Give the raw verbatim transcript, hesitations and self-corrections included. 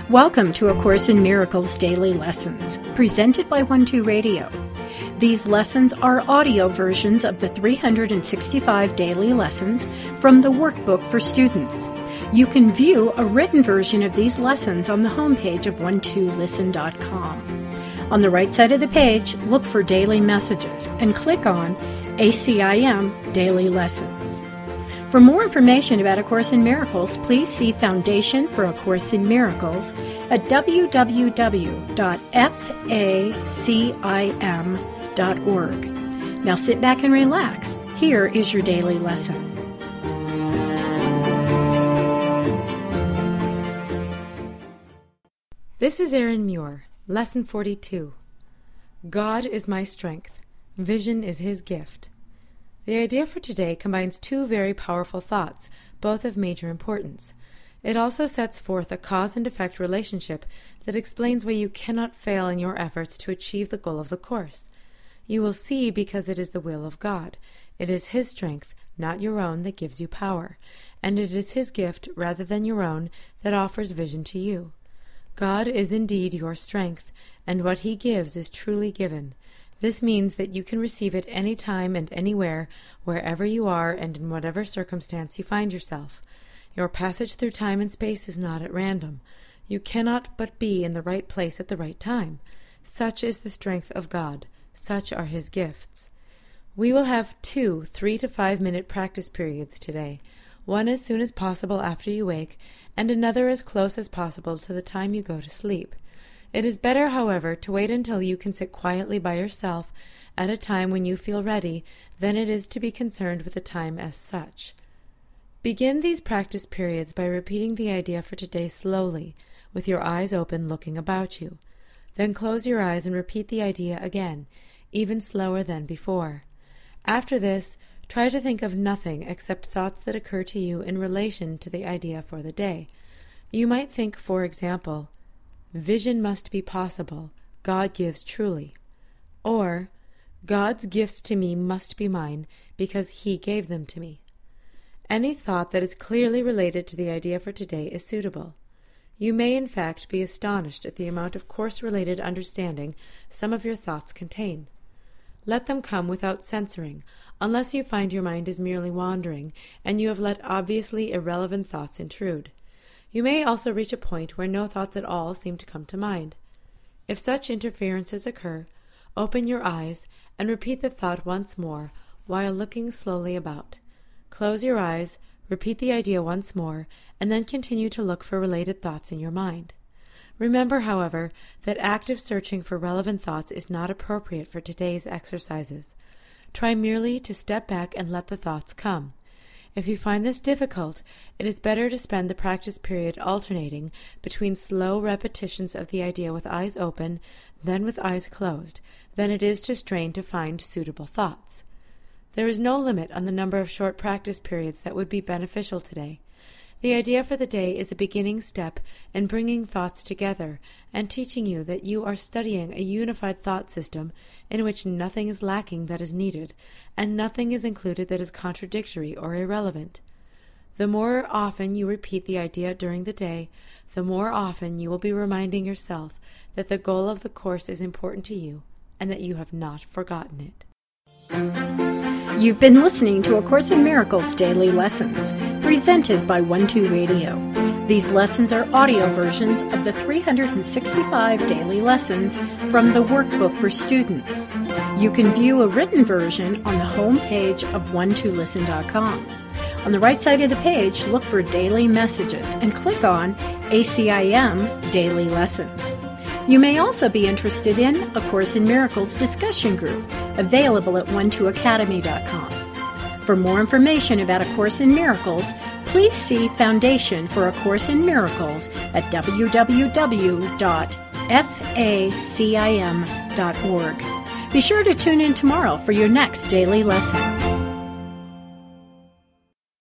Welcome to A Course in Miracles Daily Lessons, presented by One Two Radio. These lessons are audio versions of the three hundred sixty-five daily lessons from the workbook for students. You can view a written version of these lessons on the homepage of one two listen dot com. On the right side of the page, look for Daily Messages and click on A C I M Daily Lessons. For more information about A Course in Miracles, please see Foundation for A Course in Miracles at w w w dot facim dot org. Now sit back and relax. Here is your daily lesson. This is Erin Muir, Lesson forty-two. God is my strength. Vision is His gift. The idea for today combines two very powerful thoughts, both of major importance. It also sets forth a cause and effect relationship that explains why you cannot fail in your efforts to achieve the goal of the Course. You will see because it is the will of God. It is His strength, not your own, that gives you power, and it is His gift, rather than your own, that offers vision to you. God is indeed your strength, and what He gives is truly given. This means that you can receive it any time and anywhere, wherever you are and in whatever circumstance you find yourself. Your passage through time and space is not at random. You cannot but be in the right place at the right time. Such is the strength of God. Such are His gifts. We will have two three to five minute practice periods today, one as soon as possible after you wake, and another as close as possible to the time you go to sleep. It is better, however, to wait until you can sit quietly by yourself at a time when you feel ready than it is to be concerned with the time as such. Begin these practice periods by repeating the idea for today slowly, with your eyes open looking about you. Then close your eyes and repeat the idea again, even slower than before. After this, try to think of nothing except thoughts that occur to you in relation to the idea for the day. You might think, for example, vision must be possible, God gives truly. Or, God's gifts to me must be mine because He gave them to me. Any thought that is clearly related to the idea for today is suitable. You may in fact be astonished at the amount of course-related understanding some of your thoughts contain. Let them come without censoring, unless you find your mind is merely wandering and you have let obviously irrelevant thoughts intrude. You may also reach a point where no thoughts at all seem to come to mind. If such interferences occur, open your eyes and repeat the thought once more while looking slowly about. Close your eyes, repeat the idea once more, and then continue to look for related thoughts in your mind. Remember, however, that active searching for relevant thoughts is not appropriate for today's exercises. Try merely to step back and let the thoughts come. If you find this difficult, it is better to spend the practice period alternating between slow repetitions of the idea with eyes open, then with eyes closed, than it is to strain to find suitable thoughts. There is no limit on the number of short practice periods that would be beneficial today. The idea for the day is a beginning step in bringing thoughts together and teaching you that you are studying a unified thought system in which nothing is lacking that is needed, and nothing is included that is contradictory or irrelevant. The more often you repeat the idea during the day, the more often you will be reminding yourself that the goal of the Course is important to you and that you have not forgotten it. You've been listening to A Course in Miracles Daily Lessons, presented by One Two Radio. These lessons are audio versions of the three hundred sixty-five daily lessons from the workbook for students. You can view a written version on the home page of one two listen dot com. On the right side of the page, look for Daily Messages and click on A C I M Daily Lessons. You may also be interested in A Course in Miracles discussion group, available at one two academy dot com. For more information about A Course in Miracles, please see Foundation for A Course in Miracles at w w w dot facim dot org. Be sure to tune in tomorrow for your next daily lesson.